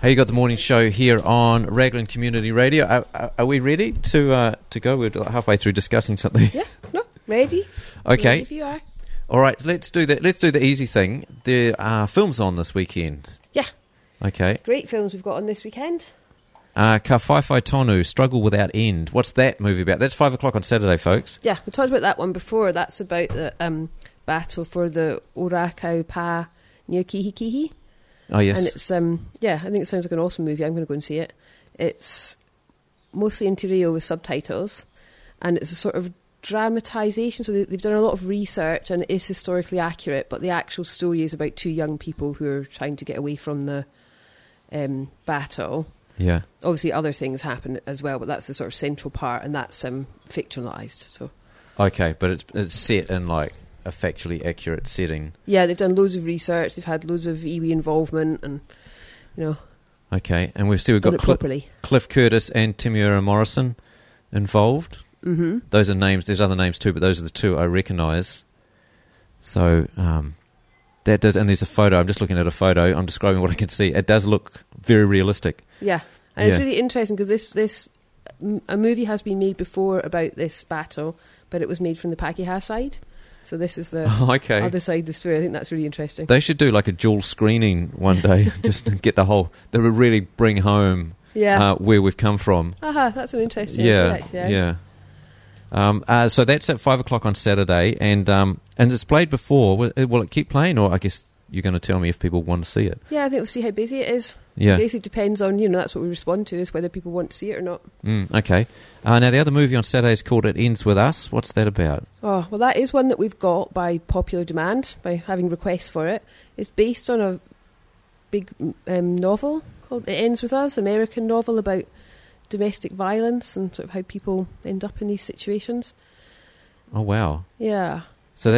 Hey, you got the morning show here on Raglan Community Radio. Are we ready to go? We're halfway through discussing something. Yeah, no, ready. Okay. Ready if you are. All right, let's do that. Let's do the easy thing. There are films on this weekend. Yeah. Okay. Great films we've got on this weekend. Ka Whaiwhai Tonu, Struggle Without End. What's that movie about? That's 5 o'clock on Saturday, folks. Yeah, we talked about that one before. That's about the battle for the Orakau Pa near Kihikihi. Oh, yes. And it's, I think it sounds like an awesome movie. I'm going to go and see it. It's mostly in Te Reo with subtitles, and it's a sort of dramatisation. So they've done a lot of research, and it is historically accurate, but the actual story is about two young people who are trying to get away from the battle. Yeah. Obviously, other things happen as well, but that's the sort of central part, and that's fictionalised. So. Okay, but it's set in, like, a factually accurate setting. Yeah, they've done loads of research. They've had loads of iwi involvement, and Okay, and we've still got Cliff Curtis and Timuera Morrison involved. Mm-hmm. Those are names. There's other names too, but those are the two I recognise. So that does, and there's a photo. I'm just looking at a photo. I'm describing what I can see. It does look very realistic. Yeah, and it's really interesting because a movie has been made before about this battle, but it was made from the Pakeha side. So this is the other side of the story. I think that's really interesting. They should do like a dual screening one day, just to get the whole. They would really bring home where we've come from. That's an interesting idea. Yeah. So that's at 5 o'clock on Saturday, and it's played before. Will it keep playing, or I guess you're going to tell me if people want to see it? Yeah, I think we'll see how busy it is. Yeah. It basically depends on, that's what we respond to, is whether people want to see it or not. Okay. Now, the other movie on Saturday is called It Ends With Us. What's that about? Oh, well, that is one that we've got by popular demand, by having requests for it. It's based on a big novel called It Ends With Us, American novel about domestic violence and sort of how people end up in these situations. Oh, wow. Yeah. So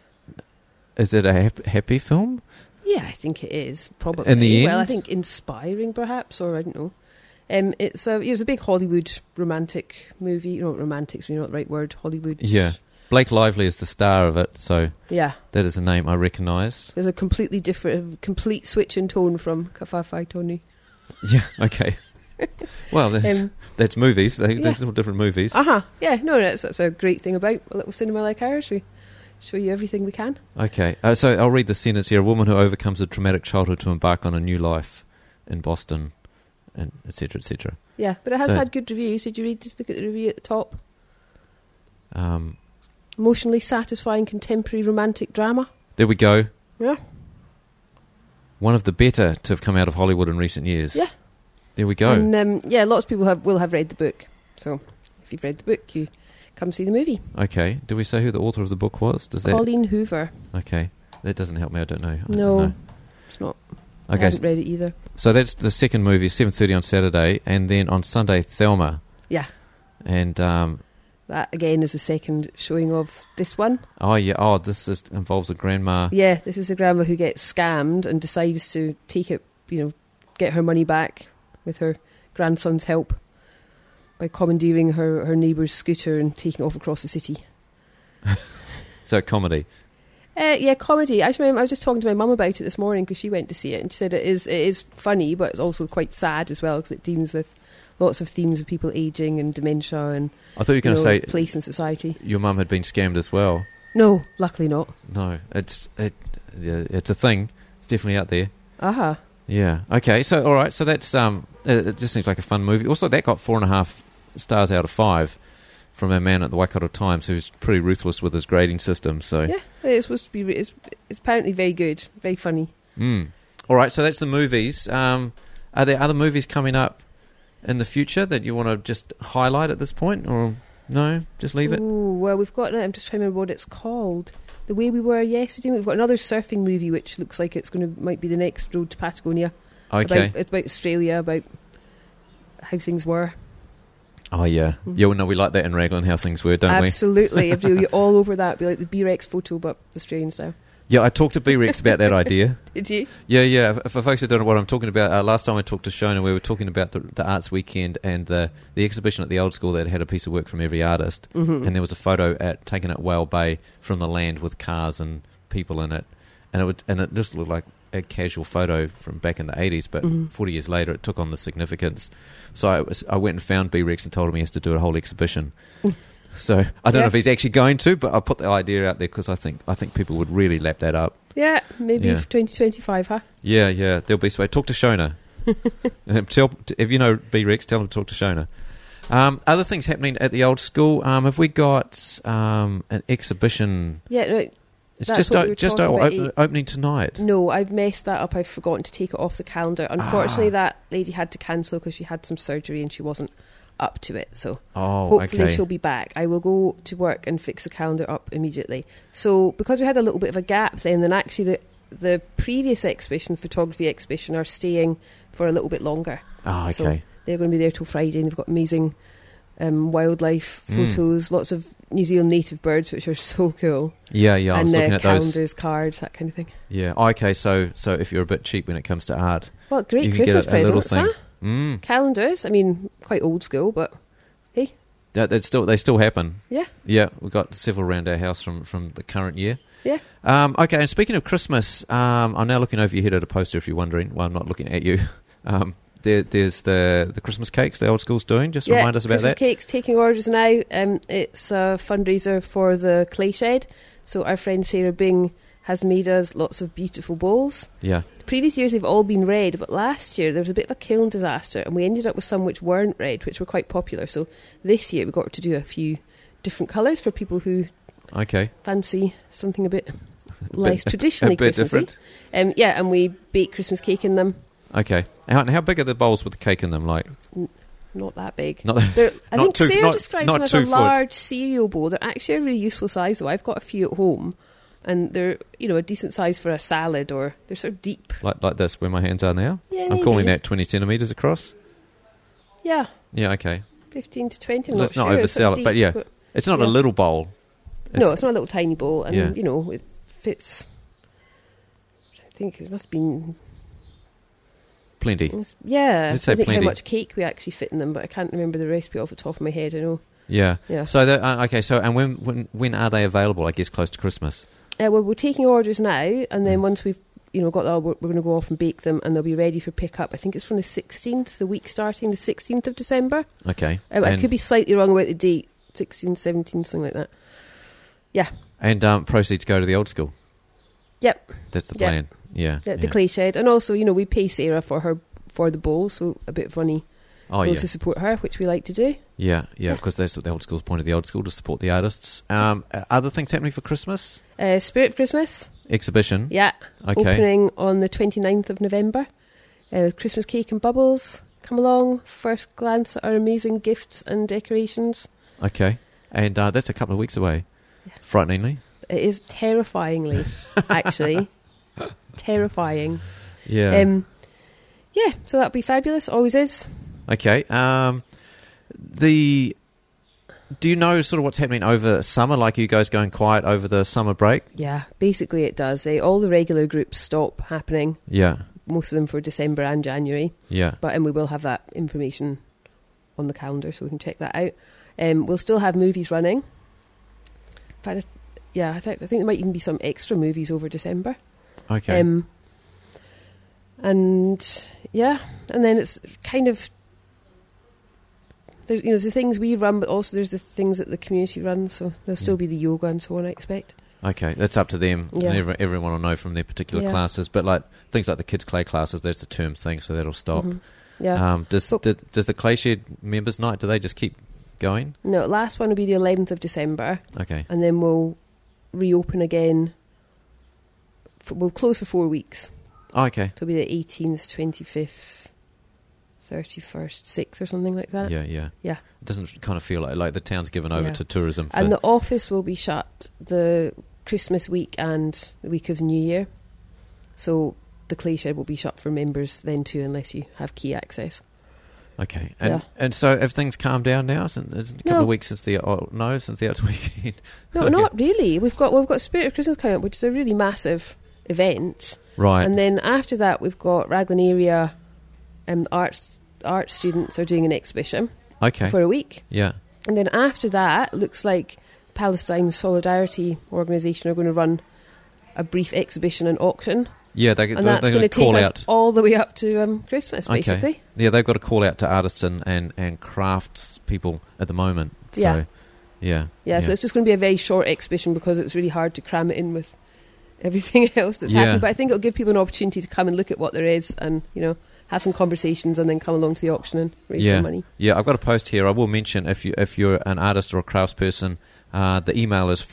is it a happy film? Yeah, I think it is, probably. In the end? Well, I think inspiring, perhaps, or I don't know. It was a big Hollywood romantic movie. Romantic's not the right word. Hollywood. Yeah. Blake Lively is the star of it, so yeah, that is a name I recognise. There's a completely different, complete switch in tone from Ka Whaiwhai Tonu. Yeah, okay. Well, that's movies. There's all different movies. Yeah, no, that's a great thing about a little cinema like ours. We show you everything we can. Okay, so I'll read the sentence here. A woman who overcomes a traumatic childhood to embark on a new life in Boston, and etc., etc. Yeah, but it has had good reviews. Did you just look at the review at the top? Emotionally satisfying contemporary romantic drama. There we go. Yeah. One of the better to have come out of Hollywood in recent years. Yeah. There we go. And lots of people will have read the book. So if you've read the book, you come see the movie. Okay. Did we say who the author of the book was? Colleen Hoover. Okay. That doesn't help me. I don't know. No, it's not. Okay. I haven't read it either. So that's the second movie, 7:30 on Saturday, and then on Sunday, Thelma. Yeah. And that again is the second showing of this one. Oh yeah. Oh, this involves a grandma. Yeah, this is a grandma who gets scammed and decides to take it. Get her money back with her grandson's help by commandeering her neighbour's scooter and taking off across the city. So comedy. Yeah, comedy. Actually, I was just talking to my mum about it this morning because she went to see it, and she said it is funny, but it's also quite sad as well because it deals with lots of themes of people ageing and dementia and I thought you were going to say place in society. Your mum had been scammed as well. No, luckily not. No, it's a thing. It's definitely out there. Uh-huh. Yeah. Okay. So all right. So that's it just seems like a fun movie. Also, that got 4.5 stars out of 5 from our man at the Waikato Times, who's pretty ruthless with his grading system. So yeah, it's supposed to be. It's apparently very good, very funny. All right. So that's the movies. Are there other movies coming up in the future that you want to just highlight at this point, or no? Just leave it. Oh well, we've got. I'm just trying to remember what it's called. The Way We Were Yesterday. We've got another surfing movie which looks like it's might be the next road to Patagonia. Okay. It's about Australia, about how things were. Oh yeah, yeah. Well, no, we like that in Raglan, how things were, don't Absolutely. Absolutely, you're all over that. It'd be like the B-Rex photo, but Australian style. Yeah, I talked to B-Rex about that idea. Did you? Yeah. For folks who don't know what I'm talking about, last time I talked to Shona, we were talking about the Arts Weekend and the exhibition at the Old School that had a piece of work from every artist. Mm-hmm. And there was a photo taken at Whale Bay from the land with cars and people in it. And it just looked like a casual photo from back in the 80s, but 40 years later it took on the significance. So I went and found B-Rex and told him he has to do a whole exhibition. So I don't know if he's actually going to, but I put the idea out there because I think people would really lap that up. Yeah, maybe for 2025, huh? Yeah, there'll be some. Talk to Shona. If you know B-Rex, tell him to talk to Shona. Other things happening at the old school. Have we got an exhibition? Yeah, right. It's just opening tonight. No, I've messed that up. I've forgotten to take it off the calendar. Unfortunately, that lady had to cancel because she had some surgery and she wasn't up to it. So hopefully she'll be back. I will go to work and fix the calendar up immediately. So because we had a little bit of a gap then actually the previous exhibition, photography exhibition, are staying for a little bit longer. Oh, okay. So they're going to be there till Friday, and they've got amazing wildlife photos, lots of New Zealand native birds, which are so cool. Yeah, I was looking at calendars, those. cards, that kind of thing. Yeah, okay, so if you're a bit cheap when it comes to art... Well, great Christmas presents, huh? Calendars, I mean, quite old school, but hey. They still happen. Yeah. Yeah, we've got several around our house from the current year. Yeah. Okay, and speaking of Christmas, I'm now looking over your head at a poster if you're wondering. Well, I'm not looking at you. There's the Christmas cakes the old school's doing. Just remind us about Christmas that. Cakes taking orders now. It's a fundraiser for the Clay Shed. So our friend Sarah Bing has made us lots of beautiful bowls. Yeah. Previous years they've all been red, but last year there was a bit of a kiln disaster and we ended up with some which weren't red, which were quite popular. So this year we got to do a few different colours for people who fancy something a bit less traditionally Christmassy. Different. And we bake Christmas cake in them. Okay. And how big are the bowls with the cake in them? Like, not that big. I think Sarah describes them as a large cereal bowl. They're actually a really useful size, though. I've got a few at home, and they're a decent size for a salad, or they're sort of deep. Like this, where my hands are now? Yeah, I'm calling that 20 centimetres across. Yeah. Yeah, okay. 15 to 20, I'm Let's not not sure. oversell it, but yeah. It's not a little bowl. No, it's not a little tiny bowl, and, it fits... I think it must be... Plenty. Yeah. Let's say I think plenty. how much cake we actually fit in them, but I can't remember the recipe off the top of my head, I know. Yeah. Yeah. So, and when are they available, I guess, close to Christmas? Well, we're taking orders now, and then once we've got that, we're going to go off and bake them, and they'll be ready for pickup. I think it's from the 16th, the week starting the 16th of December. Okay. I could be slightly wrong about the date, 16th, 17th, something like that. Yeah. And proceeds go to the old school? Yep. That's the plan. Yeah. The Clay Shed. And also, we pay Sarah for the bowl, so a bit of money goes to support her, which we like to do. Yeah, because that's what the old school's point of the old school, to support the artists. Other things happening for Christmas? Spirit of Christmas. Exhibition? Yeah. Okay. Opening on the 29th of November. Christmas cake and bubbles. Come along. First glance at our amazing gifts and decorations. Okay. And that's a couple of weeks away. Yeah. Frighteningly. It is terrifyingly, actually. Terrifying. Yeah. So that'll be fabulous. Always is. Okay. Do you know sort of what's happening over summer? Like, are you guys going quiet over the summer break? Yeah, basically it does. All the regular groups stop happening. Yeah. Most of them for December and January. Yeah. And we will have that information on the calendar so we can check that out. We'll still have movies running. In fact, I think there might even be some extra movies over December. Okay. And then it's kind of... There's the things we run, but also there's the things that the community runs, so there'll still be the yoga and so on, I expect. Okay, that's up to them. Yeah. And everyone will know from their particular classes, but like things like the kids' clay classes, that's a term thing, so that'll stop. Mm-hmm. Yeah. Does the Clay Shed members' night, do they just keep going? No, last one will be the 11th of December. Okay. And then we'll reopen again. We'll close for 4 weeks. Oh, okay. So it'll be the 18th, 25th, 31st, 6th or something like that. Yeah. Yeah. It doesn't kind of feel like the town's given over to tourism. And the office will be shut the Christmas week and the week of New Year. So the Clay Shed will be shut for members then too, unless you have key access. Okay. And so have things calmed down now? It's a couple of weeks since the Arts Weekend. No, not really. We've got Spirit of Christmas coming up, which is a really massive event. Right. And then after that, we've got Raglan area art students are doing an exhibition for a week. Yeah. And then after that, looks like Palestine Solidarity Organisation are going to run a brief exhibition and auction Yeah, and that's going to take call us out all the way up to Christmas, basically. Okay. Yeah, they've got to call out to artists and crafts people at the moment. So, yeah. So it's just going to be a very short exhibition because it's really hard to cram it in with everything else that's happening. But I think it'll give people an opportunity to come and look at what there is and, have some conversations and then come along to the auction and raise some money. Yeah, I've got a post here. I will mention if you're an artist or a craftsperson, the email is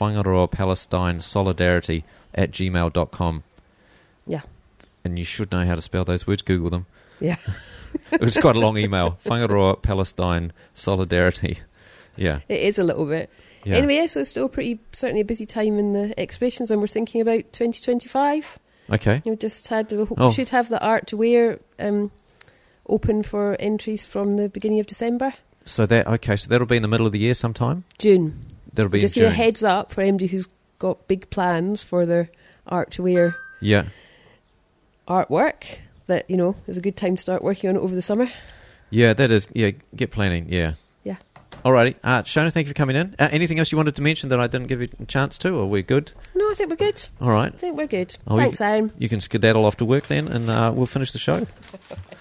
whangaroa-palestine-solidarity@gmail.com. Yeah. And you should know how to spell those words. Google them. Yeah. It was quite a long email. Whangaroa-Palestine-Solidarity. Yeah. It is a little bit. Yeah. Anyway, so it's still certainly a busy time in the exhibitions, and we're thinking about 2025. Okay. We should have the Art to Wear open for entries from the beginning of December. So that'll be in the middle of the year sometime? June. That'll be just in June. Just a heads up for anybody who's got big plans for their Art to Wear artwork that, is a good time to start working on it over the summer. Yeah, that is. Yeah, get planning. Yeah. Yeah. Alrighty. Shona, thank you for coming in. Anything else you wanted to mention that I didn't give you a chance to, or we're good? No, I think we're good. All right. I think we're good. Thanks, Aaron. You can skedaddle off to work then, and we'll finish the show.